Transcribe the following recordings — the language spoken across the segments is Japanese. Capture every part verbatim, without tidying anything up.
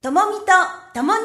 ともみとともに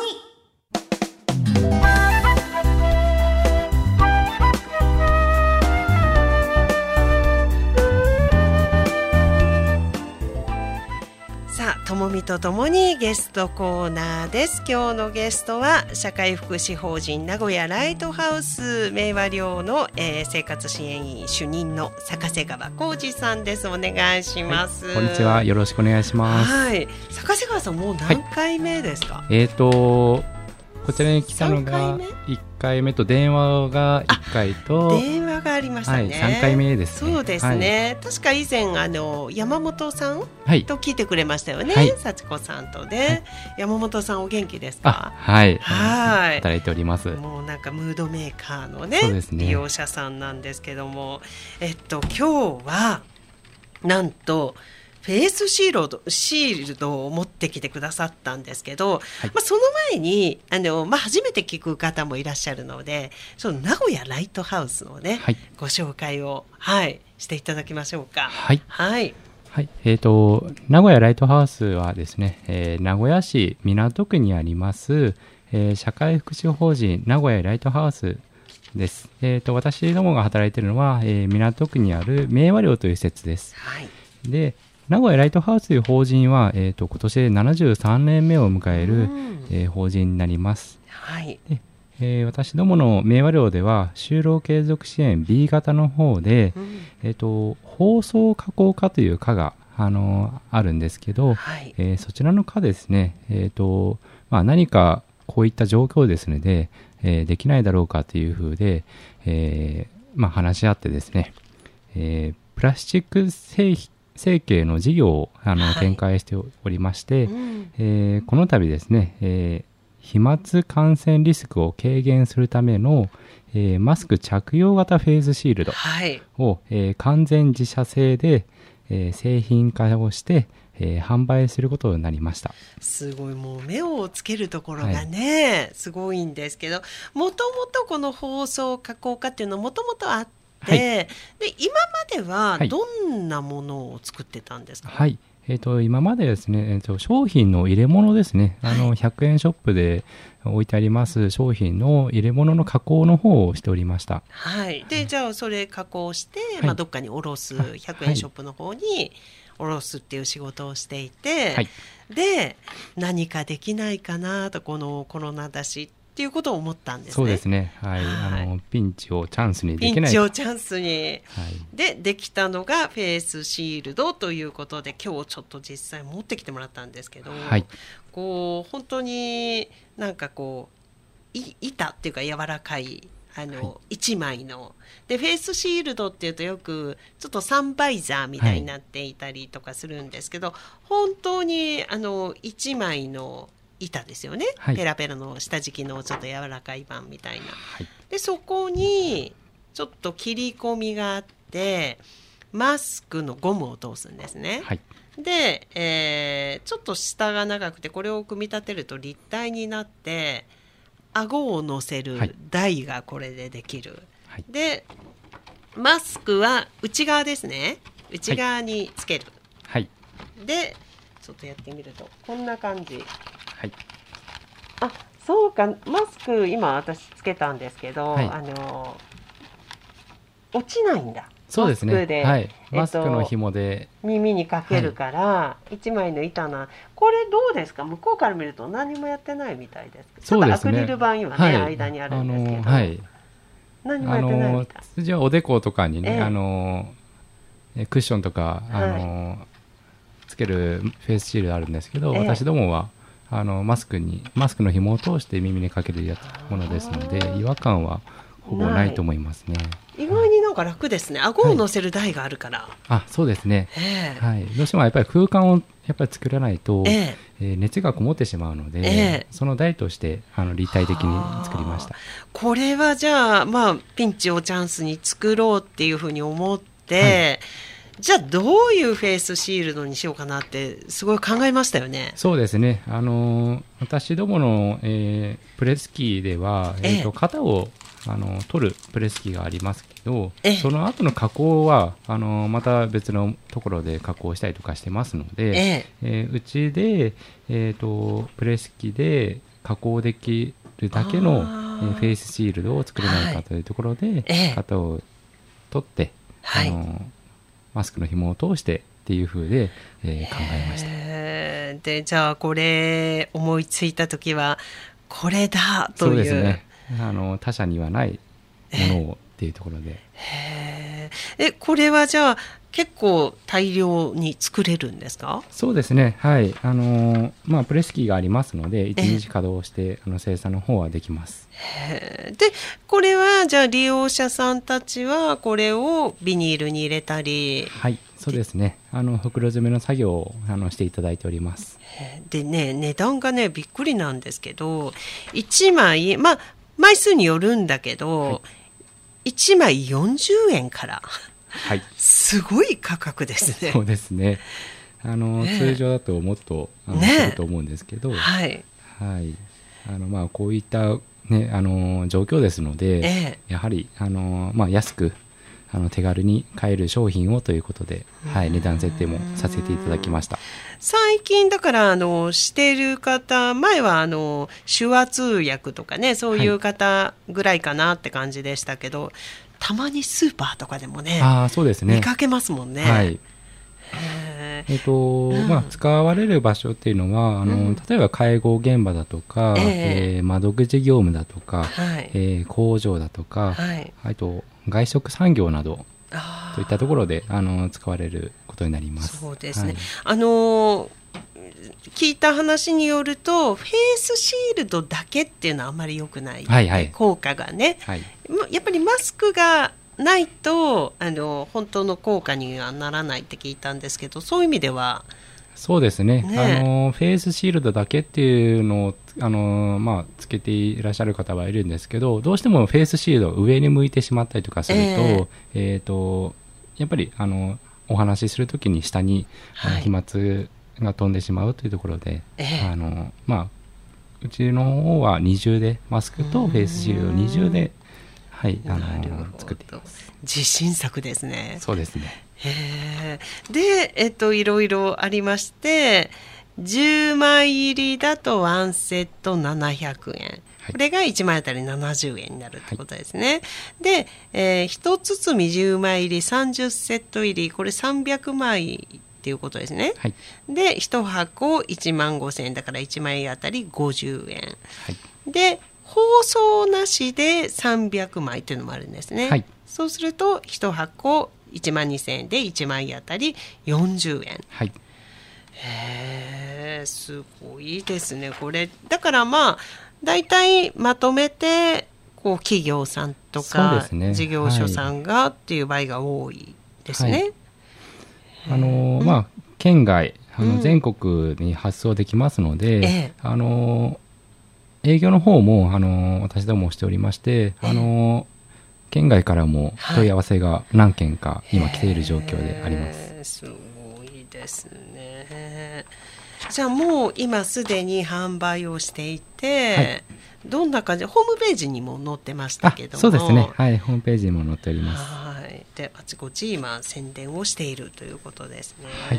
さあ、ともみとともにゲストコーナーです。今日のゲストは社会福祉法人名古屋ライトハウス明和寮の、えー、生活支援員主任の坂瀬川浩二さんです。お願いします、 はい、こんにちは、よろしくお願いします。 はい、坂瀬川さんもう何回目ですか？ はい、えーとこちらに来たのがいっかいめと電話がいっかいと電話がありましたね、はい、 さんかいめですね。 そうですね、はい、確か以前あの山本さんと聞いてくれましたよね、はい、幸子さんとで、はい、山本さんお元気ですか？ はい、 はい、 働いております。 もうなんかムードメーカーのね、 そうですね、 利用者さんなんですけども、えっと今日はなんとフェイスシールド、シールドを持ってきてくださったんですけど、はい、まあ、その前にあの、まあ、初めて聞く方もいらっしゃるので、その名古屋ライトハウスのね、はい、ご紹介を、はい、していただきましょうか。 はい、 はいはい、えーと、名古屋ライトハウスはですね、えー、名古屋市港区にあります、えー、社会福祉法人名古屋ライトハウスです。えーと、私どもが働いているのは、えー、港区にある明和寮という施設です。はい、で名古屋ライトハウスという法人は、えー、と今年でななじゅうさんねんめを迎える、うんえー、法人になります。はい、でえー、私どもの明和寮では就労継続支援 ビー 型の方で、うんえー、と放送加工課という課が、あのー、あるんですけど、はいえー、そちらの課ですね、えーとまあ、何かこういった状況ですので、えー、できないだろうかというふうで、えーまあ、話し合ってですね、えー、プラスチック製品成形の事業をあの、はい、展開しておりまして、うんえー、この度ですね、えー、飛沫感染リスクを軽減するための、えー、マスク着用型フェイスシールドを、はいえー、完全自社製で、えー、製品化をして、えー、販売することになりました。すごい、もう目をつけるところがね、はい、すごいんですけど、もともとこの包装加工化っていうのはもともとあってはい、で今まではどんなものを作ってたんですか？はい、えー、と今までですね、えー、と商品の入れ物ですね、あのひゃくえんショップで置いてあります商品の入れ物の加工の方をしておりました。はい、でじゃあそれ加工して、はいまあ、どっかに卸すひゃくえんショップの方に卸すっていう仕事をしていて、はい、で何かできないかなと、このコロナだしっていうことを思ったんですね。そうですね、はい、はい、あのピンチをチャンスにできないピンチをチャンスに、はい、でできたのがフェイスシールドということで、今日ちょっと実際持ってきてもらったんですけど、はい、こう本当になんかこうい板っていうか柔らかいあの、はい、いちまいのでフェイスシールドっていうとよくちょっとサンバイザーみたいになっていたりとかするんですけど、はい、本当にあのいちまいの板ですよね、はい、ペラペラの下敷きのちょっと柔らかい板みたいな、はい、でそこにちょっと切り込みがあってマスクのゴムを通すんですね、はい、で、えー、ちょっと下が長くてこれを組み立てると立体になって顎を乗せる台がこれでできる、はい、でマスクは内側ですね、内側につける、はい、でちょっとやってみるとこんな感じ、はい、あ、そうか、マスク今私つけたんですけど、はい、あの落ちないんだ。そうですね、マスクで、はい、マスクの紐で耳にかけるから、はい、いちまいの板な、これどうですか？向こうから見ると何もやってないみたいですけど、そうですね、ちょっとアクリル板今ね、はい、間にあるんですけど、あの、はい、何もやってないみたい。通常おでことかにね、えー、あのクッションとかあの、はい、つけるフェイスシールドあるんですけど、えー、私どもはあのマスクにマスクの紐を通して耳にかけるやつものですので、違和感はほぼないと思いますね。意外になんか楽ですね、顎を乗せる台があるから、はい、あ、そうですね、えーはい、どうしてもやっぱり空間をやっぱり作らないと、えーえー、熱がこもってしまうので、えー、その台としてあの立体的に作りました。これはじゃあ、まあ、ピンチをチャンスに作ろうっていうふうに思って、はい、じゃあどういうフェイスシールドにしようかなってすごい考えましたよね。そうですね、あのー、私どもの、えー、プレスキーでは、えーと、型をあの取るプレス機がありますけど、その後の加工はあのまた別のところで加工したりとかしてますので、ええー、うちで、えーと、プレス機で加工できるだけの、えー、フェイスシールドを作れないかというところで、はい、型を取って、はい、あのマスクの紐を通してっていう風で、えー、考えました。 えー、でじゃあこれ思いついた時はこれだという。 そうですね。あの他社にはないものをっていうところで。 へえ、これはじゃあ結構大量に作れるんですか？ そうですね。はい。あのまあプレス機がありますので一日稼働してあの生産の方はできます。 へでこれはじゃあ利用者さんたちはこれをビニールに入れたり。 はい。そうですね。あの袋詰めの作業をあのしていただいております。 でね、値段がねびっくりなんですけど、いちまいまあ枚数によるんだけど、はい、いちまいよんじゅうえんから、はい、すごい価格ですね。 そうですね。あの、ね、通常だともっとあの、ね、すると思うんですけど、はい、はい、あのまあこういったねあの状況ですので、ええ、やはりあのまあ安くあの手軽に買える商品をということで、はい、値段設定もさせていただきました。 最近だからあのしている方、前はあの手話通訳とかねそういう方ぐらいかなって感じでしたけど、はい、たまにスーパーとかでもね、 あ、そうですね、 見かけますもんね。 はい、えーとうんまあ、使われる場所っていうのはあの、うん、例えば介護現場だとか、えーえー、窓口業務だとか、はいえー、工場だとか、はい、あと外食産業などといったところであの使われることになります。 そうですね、はい、あの聞いた話によるとフェイスシールドだけっていうのはあんまり良くない、はいはい、効果がね、はい、やっぱりマスクがないとあの本当の効果にはならないって聞いたんですけど、そういう意味では。 そうです ね, ねあのフェイスシールドだけっていうのをあの、まあ、つけていらっしゃる方はいるんですけど、どうしてもフェイスシールド上に向いてしまったりとかすると、えーえー、とやっぱりあのお話しするときに下に、はい、飛沫が飛んでしまうというところで、えーあのまあ、うちの方は二重でマスクとフェイスシールド二重で、はい、あの作っています。 自信作ですね。 そうですね。 へで、えっと、いろいろありまして、じゅうまい入りだとワンセットななひゃくえん、はい、これがいちまいあたりななじゅうえんになるってことですね。はい、で、えー、ひとつつみじゅうまい入りさんじゅっセット入り、これさんびゃくまいっていうことですね。はい、でいちはこいちまんごせんえんだからいちまいあたりごじゅうえん、はい、で包装なしでさんびゃくまいっていうのもあるんですね。はい、そうするといちはこいちまんにせんえんでいちまいあたりよんじゅうえん、はい、へーすごいですねこれ。だからまあだいたいまとめてこう企業さんとか、ね、事業所さんがっていう場合が多いですね。はい、 あのーまあ、県外あの全国に発送できますので、うんええ、あのー、営業の方も、あのー、私どもしておりまして、ええあのー県外からも問い合わせが何件か今来ている状況であります。 はい、すごいですね。じゃあもう今すでに販売をしていて、はい、どんな感じでホームページにも載ってましたけども。 そうですね、はい、ホームページにも載っております。 はい、であちこち今宣伝をしているということですね。はい、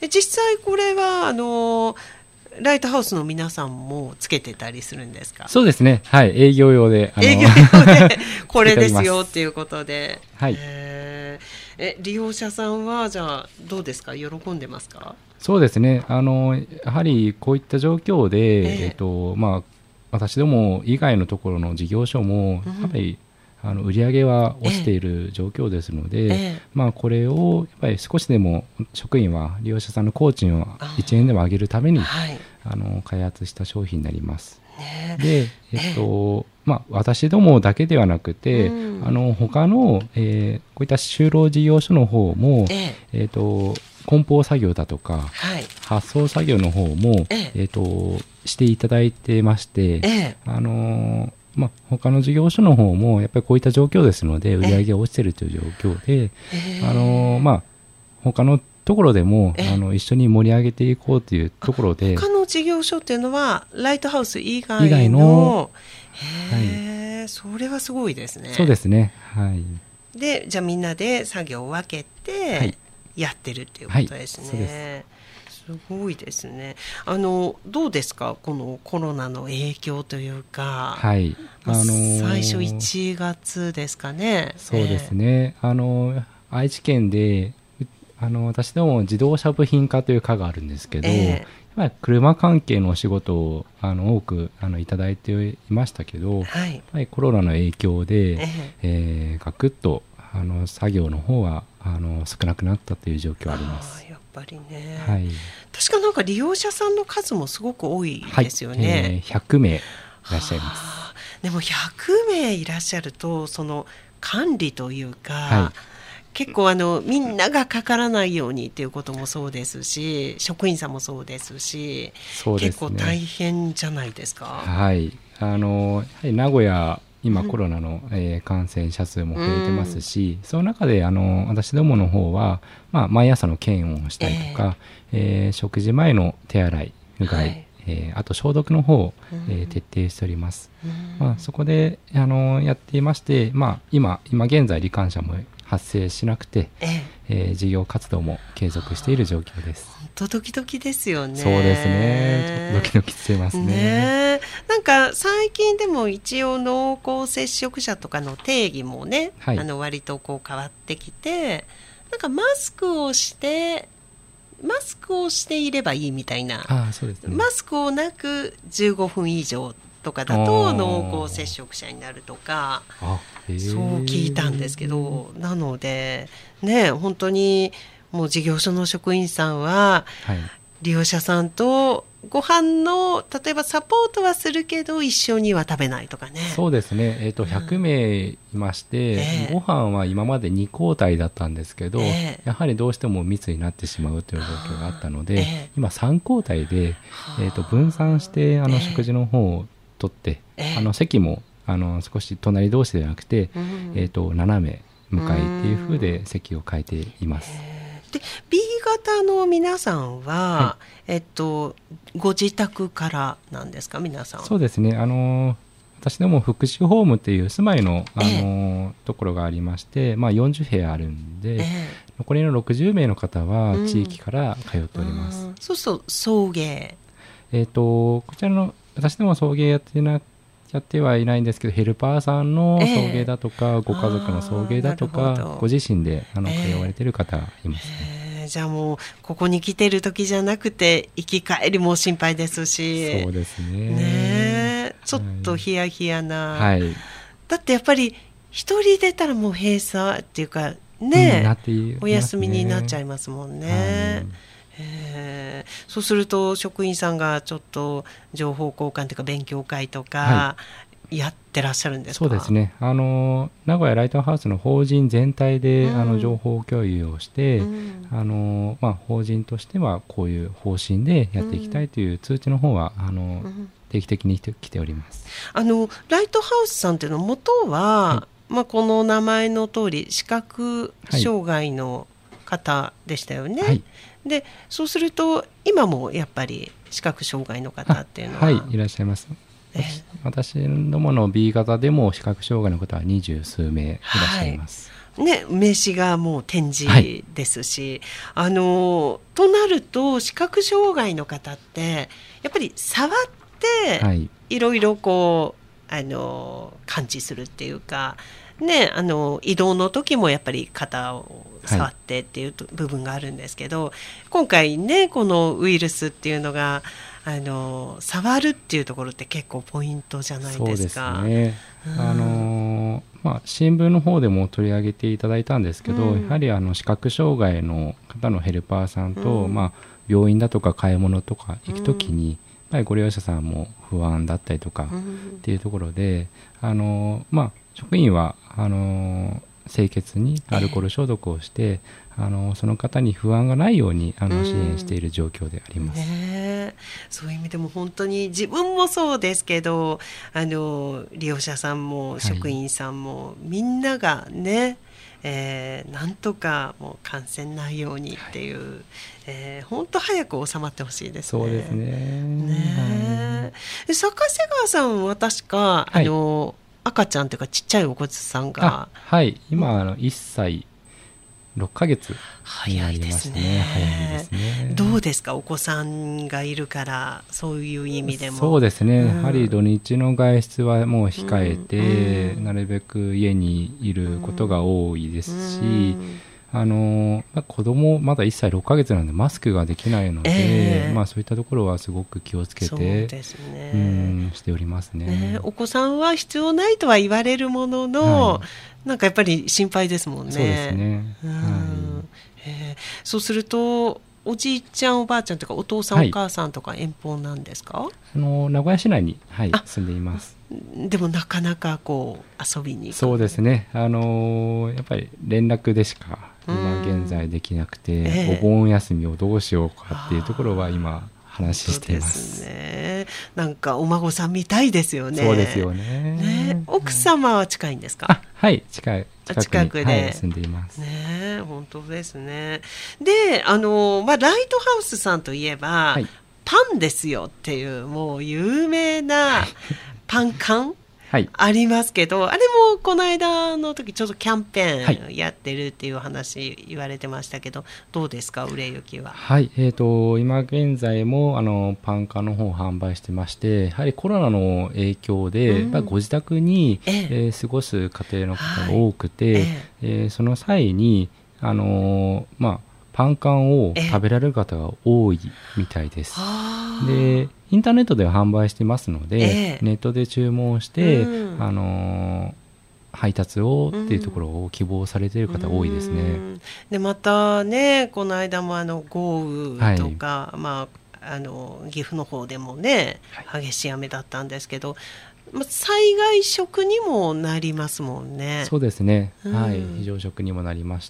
実際これはあのライトハウスの皆さんもつけてたりするんですか？ そうですね、はい、営業用であの営業用でこれですよっていうことで、はい、えー、え利用者さんはじゃあどうですか？喜んでますか？ そうですね、あのやはりこういった状況で、えーえーとまあ、私ども以外のところの事業所もやっぱり、うん、あの売り上げは落ちている状況ですので、えーまあ、これをやっぱり少しでも職員は利用者さんの工賃をいちえんでも上げるために、はい、あの開発した商品になります。ね、で、えっとまあ、私どもだけではなくて、うん、あの他の、えー、こういった就労事業所の方も、えーえー、と梱包作業だとか、はい、発送作業の方も、えーえー、としていただいてまして、えーあのーまあ、他の事業所の方もやっぱりこういった状況ですので売り上げが落ちているという状況で、えーあのーまあ、他のところでもあの一緒に盛り上げていこうというところで、 他の事業所っていうのはライトハウス以外の、以外の、へー、はい、 え、それはすごいですね。 そうですね。はい。 で、じゃあみんなで作業を分けてやってるっていうことですね。はいはい、す, すごいですね。あのどうですか、このコロナの影響というか。 はい。 あのー、最初いちがつですかね。 そうですね。えー、あの愛知県であの私ども自動車部品課という課があるんですけど、えー、車関係のお仕事をあの多くあのいただいていましたけど、はい、やっぱりコロナの影響で、えーえー、ガクッとあの作業の方はあの少なくなったという状況あります。 あ、やっぱりね、 はい、 確かなんか利用者さんの数もすごく多いですよね。 はい、えー、ひゃくめいいらっしゃいます。 でもひゃくめいいらっしゃるとその管理というか、はい、結構あのみんながかからないようにということもそうですし、職員さんもそうですし、そうですね、結構大変じゃないですか。 はい、あのやはり名古屋今コロナの、うんえー、感染者数も増えてますし、うん、その中であの私どもの方は、まあ、毎朝の検温をしたりとか、えーえー、食事前の手洗いうがい、はいえー、あと消毒の方を、えー、徹底しております、うんまあ、そこであのやっていまして、まあ、今, 今現在罹患者も発生しなくて、えええー、事業活動も継続している状況です。 本当ドキドキですよね。 そうですね、ちょっとドキドキしてます ね, ね。なんか最近でも一応濃厚接触者とかの定義もね、はい、あの割とこう変わってきて、なんかマスクをしてマスクをしていればいいみたいな。 あ、そうですね、 マスクをなくじゅうごふん以上とかだと濃厚接触者になるとか、あ、そう聞いたんですけど、なのでね、本当にもう事業所の職員さんは、はい、利用者さんとご飯の例えばサポートはするけど一緒には食べないとかね。 そうですね、えーと、ひゃくめいいまして、うんえー、ご飯は今までに交代だったんですけど、えー、やはりどうしても密になってしまうという状況があったので、えー、今さん交代で、えーと、分散してあの食事の方を取って、えー、あの席もあの少し隣同士ではなくて、うんえーと、斜め向かいっていう風で席を変えています。 で ビー 型の皆さんは、はいえっと、ご自宅からなんですか、皆さん。 そうですね、あの私ども福祉ホームっていう住まいの、あの、えー、ところがありまして、まあ、よんじゅうへやあるんで、えー、残りのろくじゅうめいの方は地域から通っております。 うん、そうすると送迎、 えー、とこちらの私ども送迎やってなやってはいないんですけど、ヘルパーさんの送迎だとか、えー、ご家族の送迎だとかご自身であの通われている方がいますね。 えーえー、じゃあもうここに来てる時じゃなくて行き帰りも心配ですし。 そうです ね, ねちょっとヒヤヒヤな、 はい、 だってやっぱり一人出たらもう閉鎖っていうかね、うん、 なっていますね、 お休みになっちゃいますもんね。はいえー、そうすると職員さんがちょっと情報交換というか勉強会とかやってらっしゃるんですか。 はい、そうですね、あの名古屋ライトハウスの法人全体で、うん、あの情報共有をして、うんあのまあ、法人としてはこういう方針でやっていきたいという通知の方は、うん、あの定期的に来ております。 あのライトハウスさんというのは元は、はいまあ、この名前の通り視覚障害の方でしたよね。はいでそうすると今もやっぱり視覚障害の方っていうのは。 はいいらっしゃいます。えー、私どもの ビー 型でも視覚障害の方は二十数名いらっしゃいます。 はいね、名刺がもう展示ですし、はい、あのとなると視覚障害の方ってやっぱり触っていろいろこうあの感知するっていうかね、あの移動の時もやっぱり肩を触ってっていう部分があるんですけど、はい、今回ねこのウイルスっていうのがあの触るっていうところって結構ポイントじゃないですか。 そうですね、うんあのまあ、新聞の方でも取り上げていただいたんですけど、うん、やはりあの視覚障害の方のヘルパーさんと、うんまあ、病院だとか買い物とか行くときに、うん、やっぱりご利用者さんも不安だったりとかっていうところで、あのまあ職員はあの清潔にアルコール消毒をして、えー、あのその方に不安がないようにあの支援している状況であります、 ね、そういう意味でも本当に自分もそうですけどあの利用者さんも職員さんも、はい、みんながね、えー、なんとかもう感染ないようにっていう、はいえー、本当早く収まってほしいですね。 そうですね。 ね、はい、坂瀬川さんは確か、はい、あの赤ちゃんというかちっちゃいお子さんが。 はい、今あのいっさいろっかげつになりましたね。早いですね。 どうですか、お子さんがいるからそういう意味でも。 そうですね、うん、やはり土日の外出はもう控えて、うんうん、なるべく家にいることが多いですし、うんあのまあ、子供まだいっさいろっかげつなのでマスクができないので、えーまあ、そういったところはすごく気をつけてそうですね、うん、しておりますね。 ね、お子さんは必要ないとは言われるものの、はい、なんかやっぱり心配ですもんね。 そうですね、 うん、 はいえー、そうするとおじいちゃんおばあちゃんとかお父さん、はい、お母さんとか遠方なんですか？ あの名古屋市内に、はい、住んでいます。 でもなかなかこう遊びに行く。 そうですね、あのやっぱり連絡でしか今現在できなくて、えー、お盆休みをどうしようかっていうところは今話しています。 そうですね、なんかお孫さんみたいですよね。 そうですよ ね, ね。奥様は近いんですか？ あ、はい、近い近くに近くで、 はい、住んでいますね。本当ですね。で、あの、まあ、ライトハウスさんといえば、はい、パンですよっていうもう有名なパン缶はい、ありますけど、あれもこの間の時ちょっとキャンペーンやってるっていう話言われてましたけど、はい、どうですか売れ行きは？ はい、えーと、今現在もあのパン缶の方を販売してまして、やはりコロナの影響で、うん、ご自宅に、えええー、過ごす家庭の方が多くて、はい、ええー、その際にあのー、まあパン缶を食べられる方が多いみたいです。でインターネットでは販売してますので、えー、ネットで注文して、うん、あのー、配達をっていうところを希望されている方多いですね。うん、 でまたね、この間もあの豪雨とか、はい、まあ、あの岐阜の方でもね、激しい雨だったんですけど、まあ、災害食にもなりますもんね。 そうですね、うん、はい、非常食にもなりまして、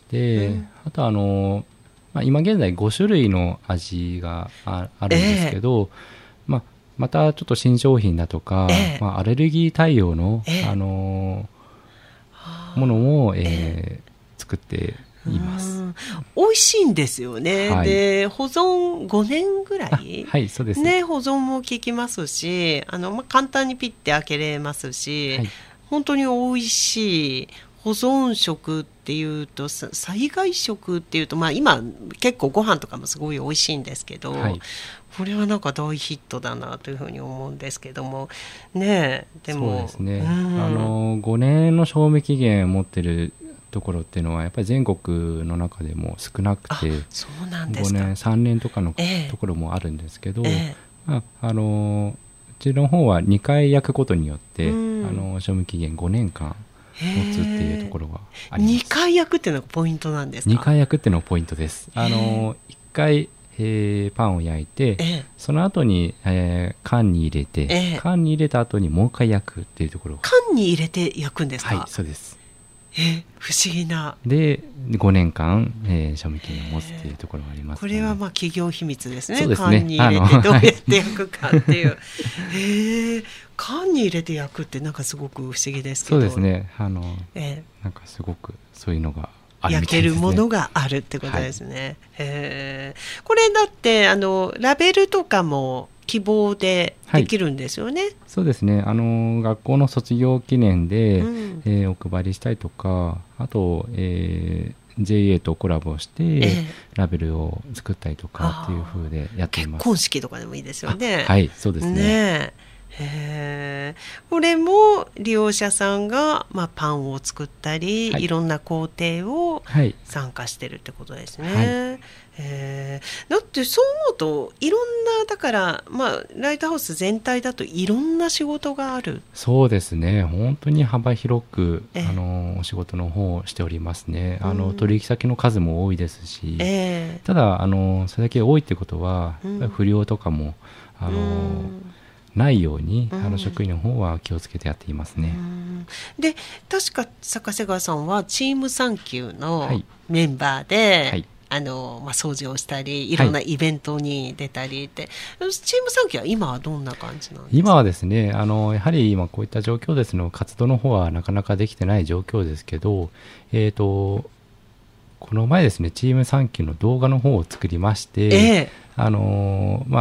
うん、あとあのーまあ、今現在ご種類の味が あ, あるんですけど、えーまあ、またちょっと新商品だとか、えーまあ、アレルギー対応の、えーあのー、ものを、えー、作っています。 美味しいんですよね、はい、で保存ごねんぐらい、 はい、そうですね、保存も効きますし、あの、まあ、簡単にピッて開けれますし、はい、本当に美味しい保存食っていうと、災害食っていうと、まあ、今結構ご飯とかもすごい美味しいんですけど、はい、これはなんか大ヒットだなというふうに思うんですけどもね。でもそうですね、うん、あのごねんの賞味期限を持ってるところっていうのはやっぱり全国の中でも少なくて、 そうなんですか。 ごねんさんねんとかのところもあるんですけど、ええまあ、あのうちの方はにかい焼くことによって、うん、あの賞味期限ごねんかん持つっていうところがあります。 にかい焼くっていうのがポイントなんですか？ にかい焼くっていうのがポイントです。あのいっかい、えー、パンを焼いて、その後に、えー、缶に入れて、缶に入れた後にもう一回焼くっていうところ。 缶に入れて焼くんですか？ はい、そうです。 えー、不思議な。 でごねんかん、えー、賞味期限を持つっていうところがあります、ね、 これはまあ企業秘密ですね。 そうですね、 缶に入れてどうやって焼くかっていうえー、缶に入れて焼くってなんかすごく不思議ですけど。 そうですね、あの、えー、なんかすごくそういうのがあるみたいですね。 焼けるものがあるってことですね、はい、えー、これだってあのラベルとかも希望でできるんですよね。はい、 そうですね、あの学校の卒業記念で、うん、えー、お配りしたりとか、あと、えー、ジェーエー とコラボして、えー、ラベルを作ったりとかっていう風でやっています。 結婚式とかでもいいですよね。 はい、そうですね。 ねへこれも利用者さんが、まあ、パンを作ったり、はい、いろんな工程を参加してるってことですね。はい、えー、だってそう思うといろんなだから、まあ、ライトハウス全体だといろんな仕事がある。 そうですね、本当に幅広くあのお仕事の方をしておりますね。あの、うん、取引先の数も多いですし、えー、ただあのそれだけ多いってことは、うん、不良とかもあの、うんないように、うん、あの職員の方は気をつけてやっていますね。うん、 で確か坂瀬川さんはチームサンキューのメンバーで、はい、あのまあ、掃除をしたりいろんなイベントに出たりって、はい、チームサンキューは今はどんな感じなんですか？ 今はですね、あのやはり今こういった状況ですの活動の方はなかなかできてない状況ですけど、えーとこの前ですねチームサンキューの動画の方を作りまして、えー、あのまあ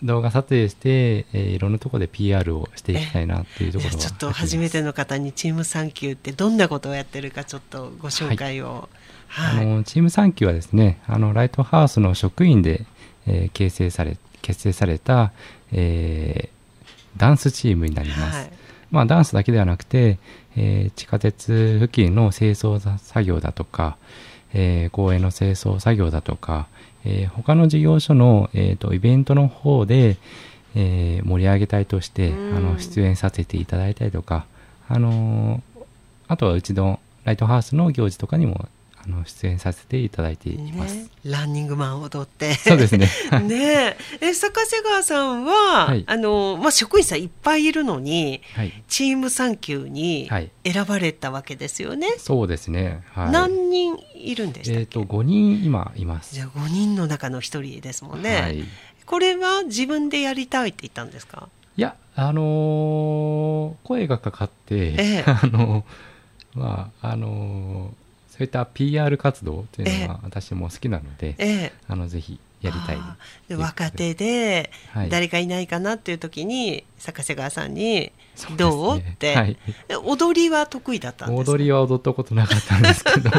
動画撮影して、えー、いろんなところで ピーアール をしていきたいなっていうところは、 ちょっと初めての方にチームサンキューってどんなことをやってるかちょっとご紹介を、 はいはい、あのチームサンキューはですね、あのライトハウスの職員で、えー、形成され結成された、えー、ダンスチームになります、はい。まあ、ダンスだけではなくて、えー、地下鉄付近の清掃作業だとか、えー、公園の清掃作業だとか、えー、他の事業所の、えー、とイベントの方で、えー、盛り上げ隊としてあの出演させていただいたりとか、あのー、あとはうちのライトハウスの行事とかにもあの出演させていただいています、ね、 ランニングマンを踊ってそうですねねえ、坂瀬川さんは、はい、あのまあ、職員さんいっぱいいるのに、はい、チームサンキューに選ばれたわけですよね、はい、 そうですね、はい、 何人いるんでしたっけ？ えーと、ごにん今います。 じゃあごにんの中のひとりですもんね、はい、これは自分でやりたいって言ったんですか？ いや、あのー、声がかかって、ええ、あのまああのーそういった ピーアール 活動というのは私も好きなので、ええ、あのぜひやりたいで若手で誰かいないかなっていう時に坂瀬川さんにどう、ね、って、はい、踊りは得意だったんですか？ 踊りは踊ったことなかったんですけど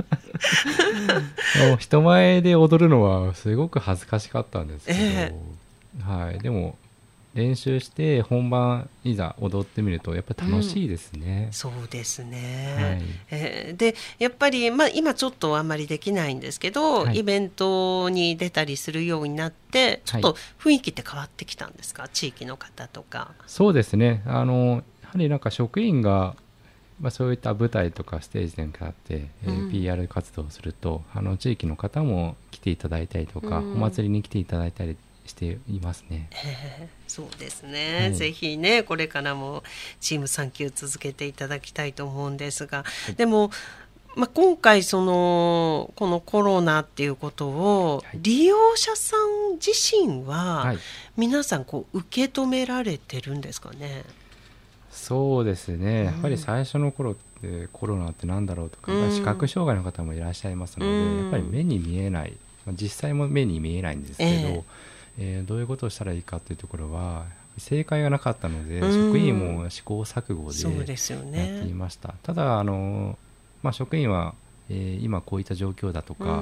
人前で踊るのはすごく恥ずかしかったんですけど、ええ、はい、でも練習して本番いざ踊ってみるとやっぱり楽しいですね、 うん、そうですね、はい、えー、でやっぱり、まあ、今ちょっとあんまりできないんですけど、はい、イベントに出たりするようになってちょっと雰囲気って変わってきたんですか、はい、地域の方とか。 そうですね、あのやはりなんか職員が、まあ、そういった舞台とかステージに立って、うん、えー、ピーアール 活動をするとあの地域の方も来ていただいたりとか、うん、お祭りに来ていただいたりしていますね、 えー、そうですね、はい、ぜひねこれからもチームサンキュー続けていただきたいと思うんですが、はい、でも、まあ、今回そのこのコロナっていうことを利用者さん自身は皆さんこう受け止められてるんですかね？ そうですね、やっぱり最初の頃ってコロナってなんだろうとか、うん、視覚障害の方もいらっしゃいますので、うん、やっぱり目に見えない、実際も目に見えないんですけど、えーえー、どういうことをしたらいいかというところは正解がなかったので、うん、職員も試行錯誤でやっていました、ね、ただあの、まあ、職員は、えー、今こういった状況だとか、うん、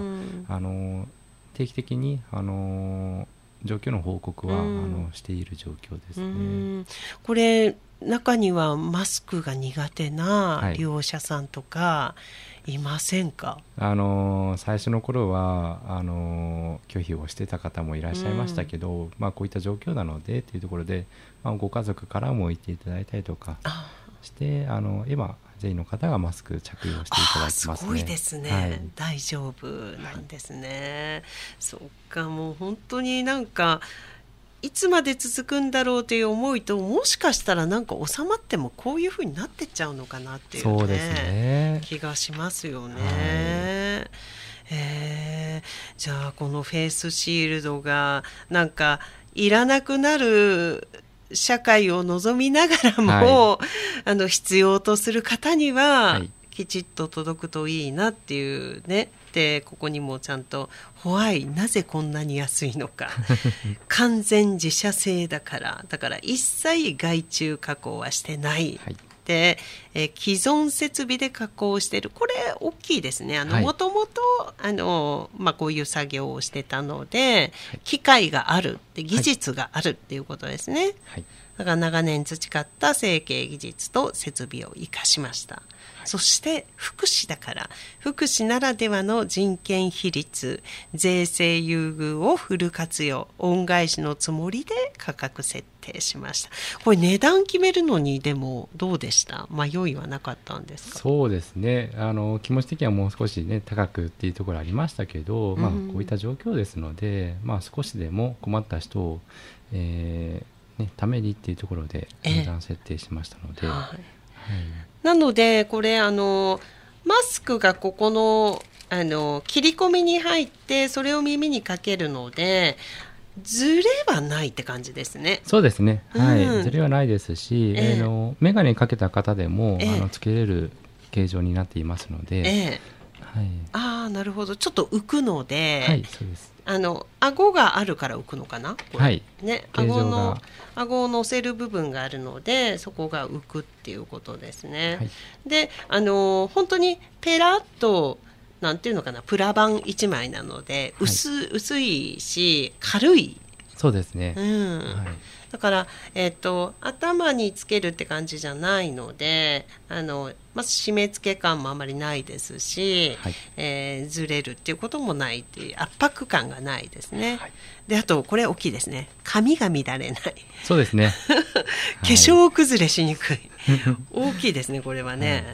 あの定期的にあの状況の報告は、うん、あのしている状況ですね、うん、 これ中にはマスクが苦手な利用者さんとかいませんか？ はい、あの最初の頃はあの拒否をしてた方もいらっしゃいましたけど、うん、まあ、こういった状況なのでというところで、まあ、ご家族からも言っていただいたりとかしてあの今全員の方がマスク着用していただいてますね。 すごいですね、はい、大丈夫なんですね、はい、そっか、もう本当になんかいつまで続くんだろうという思いと、もしかしたらなんか収まってもこういう風になってっちゃうのかなっていう、ね、そうですね、気がしますよね、はい、えー、じゃあこのフェイスシールドがなんかいらなくなる社会を望みながらも、はい、あの必要とする方には、はい、きちっと届くといいなっていうね。でここにもちゃんとホワイなぜこんなに安いのか完全自社製だからだから一切外注加工はしてない、はい、でえ既存設備で加工している、これ大きいですね。もともとこういう作業をしてたので、はい、機械があるって技術があるっていうことですね、はい、だから長年培った成形技術と設備を生かしました。そして福祉だから福祉ならではの人件比率、税制優遇をフル活用、恩返しのつもりで価格設定しました。これ値段決めるのにでもどうでした？迷いはなかったんですか？ そうですね、あの気持ち的にはもう少し、ね、高くっていうところありましたけど、まあ、こういった状況ですので、まあ、少しでも困った人を、えーね、ためにっていうところで値段設定しましたので、えーはいはい、 なのでこれあのマスクがここの、あの切り込みに入ってそれを耳にかけるのでズレはないって感じですね。 そうですね、はい、うん、ズレはないですし、えー、の眼鏡かけた方でも、えー、あのつけれる形状になっていますので、えはい、 ああ、なるほど。ちょっと浮くので、 はい、そうです。 あの顎があるから浮くのかな、これ。 はい、 ね、顎の顎を乗せる部分があるので、そこが浮くっていうことですね。はい、で、あの本当にペラッとなんていうのかな、プラ板いちまいなので、薄、はい、薄いし軽い。 そうですね。 うん。はい、だから、えーと、頭につけるって感じじゃないので、あのまず締め付け感もあまりないですし、はい、えー、ずれるっていうこともないっていう圧迫感がないですね。はい、で、あとこれ大きいですね。髪が乱れない。 そうですね。 化粧崩れしにくい。大きいですね、これはね。はい、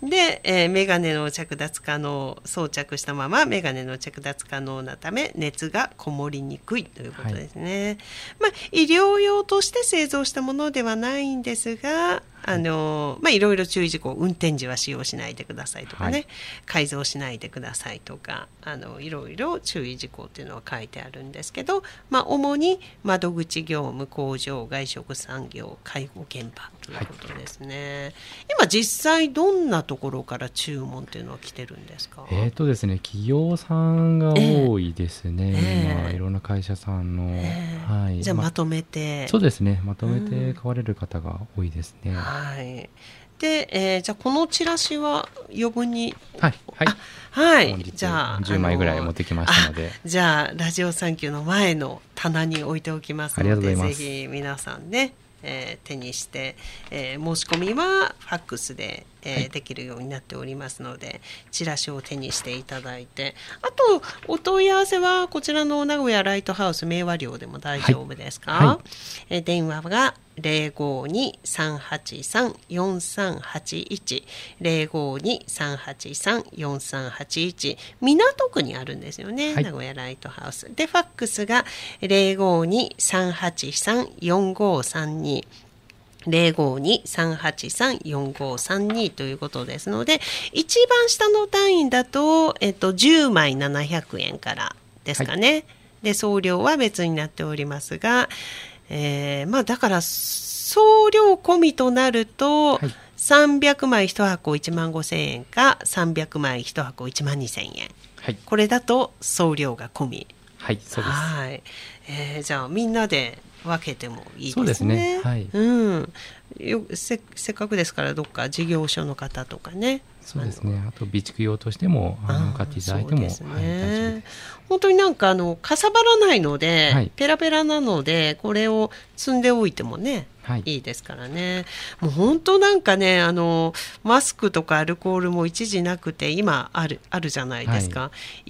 で、えー、メガネの着脱可能、装着したままメガネの着脱可能なため熱がこもりにくいということですね。はい、まあ、医療用として製造したものではないんですが、あのまあ、いろいろ注意事項、運転時は使用しないでくださいとかね、はい、改造しないでくださいとか、あのいろいろ注意事項っていうのは書いてあるんですけど、まあ、主に窓口業務、工場、外食産業、介護現場ということですね。はい、今実際どんなところから注文っていうのは来てるんですか？ えーとですね、企業さんが多いですね、えー、今いろんな会社さんの、えーはい、 じゃあまとめて、 ま、そうですね、まとめて買われる方が多いですね。うん、 はい。で、えー、じゃあこのチラシは余分に、 はい、はいはい、 じゃあじゅうまいぐらい持ってきましたので、 じゃあラジオサンキューの前の棚に置いておきますので、ぜひ皆さんね、えー、手にして、えー、申し込みはファックスで、えーはい、できるようになっておりますので、チラシを手にしていただいて、あとお問い合わせはこちらの名古屋ライトハウス明和寮でも大丈夫ですか？はいはい、えー、電話がゼロごに さんはちさん よんさんはちいち ゼロごに さんはちさん よんさんはちいち、港区にあるんですよね、はい、名古屋ライトハウスで、ファックスがゼロごに さんはちさん よんごさんにゼロごに さんはちさん よんごさんにということですので、一番下の単位だと、えっと、じゅうまいななひゃくえんからですかね。はい、で、送料は別になっておりますが、えー、まあだから送料込みとなると、はい、さんびゃくまいいちはこいちまんごせんえんかさんびゃくまいいちはこいちまんにせんえん、はい、これだと送料が込み。 はい、そうです。 はい、えー、じゃあみんなで分けてもいいですね。 そうですね。はい。 うん。よ せ, せっかくですからどっか事業所の方とかね。 そうですね。あと備蓄用としてもあの買っていただいても、ね、はい、大丈夫です。 本当になんかあのかさばらないので、はい、ペラペラなのでこれを積んでおいてもね、はい、いいですからね。もう本当なんかね、あのマスクとかアルコールも一時なくて今あるあるじゃないですか。はい、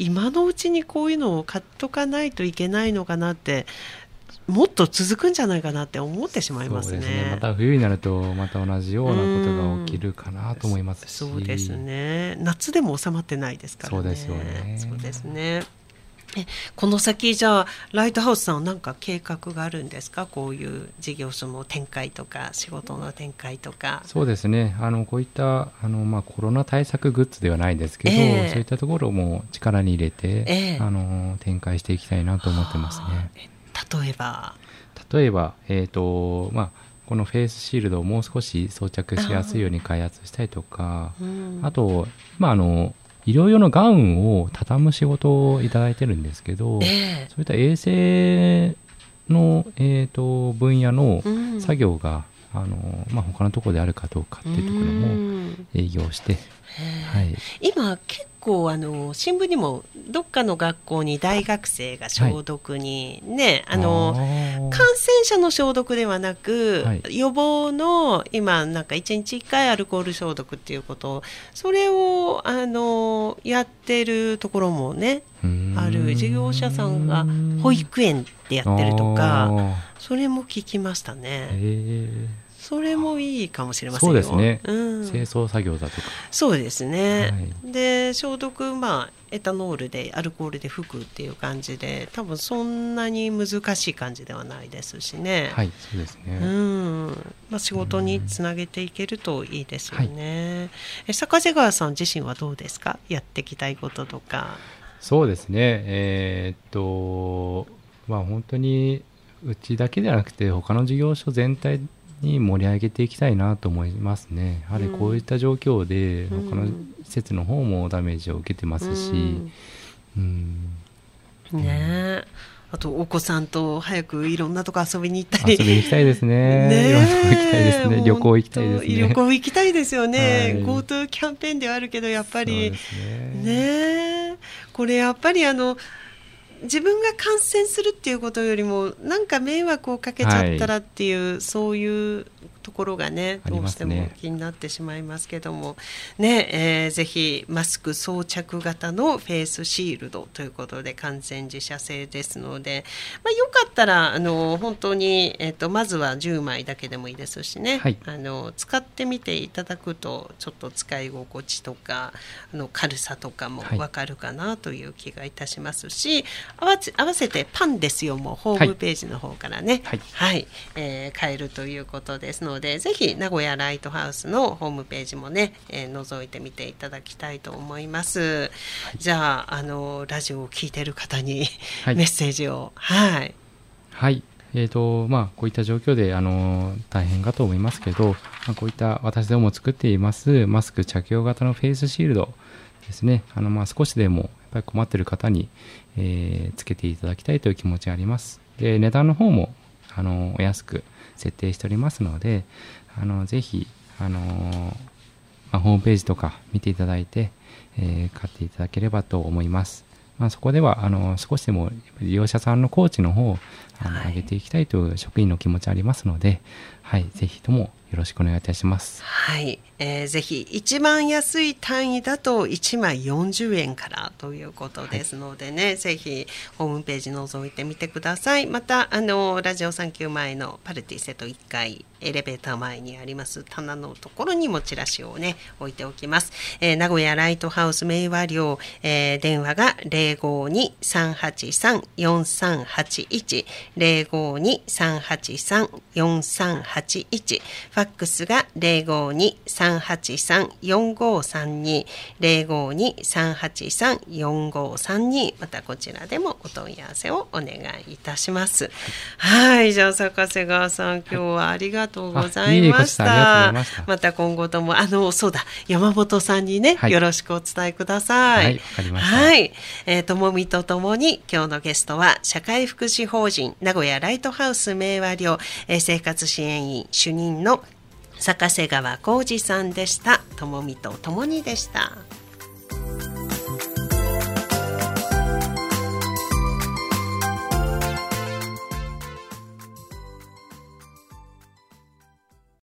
今のうちにこういうのを買っとかないといけないのかなって。もっと続くんじゃないかなって思ってしまいますね。 そうですね。また冬になるとまた同じようなことが起きるかなと思いますし、 そうですね。夏でも収まってないですからね。 そうですよね。 そうですね。えこの先じゃあライトハウスさんは何か計画があるんですか？こういう事業所の展開とか仕事の展開とか。 そうですね。あのこういったあの、まあ、コロナ対策グッズではないですけど、えー、そういったところも力に入れて、えー、あの展開していきたいなと思ってますね。 例えば例えば、えーとまあ、このフェイスシールドをもう少し装着しやすいように開発したりとか、 あ,、うん、あと、まあ、あの医療用のガウンを畳む仕事をいただいてるんですけど、えー、そういった衛生の、えーと分野の作業が、うん、あのまあ、他のところであるかどうかっていうところも営業して、 はい、今結構あの新聞にもどっかの学校に大学生が消毒に、ね、はい、あの感染者の消毒ではなく、はい、予防の今なんかいちにちいっかいアルコール消毒っていうことをそれをあのやってるところもねある事業者さんが保育園でやってるとかそれも聞きましたね。へー、それもいいかもしれませんよ。 そうですね、うん、清掃作業だとか。 そうですね、はい、で消毒、まあ、エタノールでアルコールで拭くっていう感じで多分そんなに難しい感じではないですしね。 はい、そうですね、 うん、まあ、仕事につなげていけるといいですよね。はい、え坂瀬川さん自身はどうですか？やっていきたいこととか。 そうですね、えー、っとまあ本当にうちだけではなくて他の事業所全体に盛り上げていきたいなと思いますね。やはりこういった状況で他の施設の方もダメージを受けてますし、うんうん、ねえ、あとお子さんと早くいろんなとこ遊びに行ったり、 遊びに行きたいですね。ね、いろんなとこ行きたいですね。旅行行きたいですね。 旅行行きたいですよね。 はい、 GoTo キャンペーンではあるけどやっぱりね, ねこれやっぱりあの自分が感染するっていうことよりもなんか迷惑をかけちゃったらっていう、はい、そういうところがねどうしても気になってしまいますけどもね、えー、ぜひマスク装着型のフェイスシールドということで完全自社製ですので、まあ、よかったらあの本当に、えーと、まずはじゅうまいだけでもいいですしね、はい、あの使ってみていただくとちょっと使い心地とかあの軽さとかも分かるかなという気がいたしますし、はい、合わせてパンですよもホームページの方からね、はいはいえー、買えるということですのでぜひ名古屋ライトハウスのホームページもね、えー、覗いてみていただきたいと思います、はい、じゃあ、あのラジオを聞いている方に、はい、メッセージをはい、 はいえーとまあ、こういった状況であの大変かと思いますけど、まあ、こういった私ども作っていますマスク着用型のフェイスシールドですね、あのまあ少しでもやっぱり困っている方に、えー、つけていただきたいという気持ちがあります。で値段の方もあのお安く設定しておりますので、あのぜひあの、まあ、ホームページとか見ていただいて、えー、買っていただければと思います。まあ、そこではあの少しでも利用者さんのコーチの方をあの、はい、上げていきたいという職員の気持ちありますので、はい、ぜひともよろしくお願いいたします。 はい、えー、ぜひ一番安い単位だといちまいよんじゅうえんからということですのでね、はい、ぜひホームページ覗いてみてください。またあのラジオサンキュー前のパルティ瀬戸いっかいエレベーター前にあります棚のところにもチラシをね置いておきます。えー、名古屋ライトハウス明和寮、えー、電話が ゼロごに さんはちさん よんさんはちいち ゼロごに さんはちさん よんさんはちいち、ファックスが ゼロごに さんはちさん よんごさんに ゼロごに さんはちさん よんごさんに、またこちらでもお問い合わせをお願いいたします。はい、じゃあ坂瀬川さん今日はありがとうございました。はい、ま, したまた今後ともあのそうだ山本さんにね、はい、よろしくお伝えください。はい、わかりました。はい、えー、ともみとともに今日のゲストは社会福祉法人名古屋ライトハウス明和寮、えー、生活支援員主任の坂瀬川浩二さんでした。ともみとともにでした。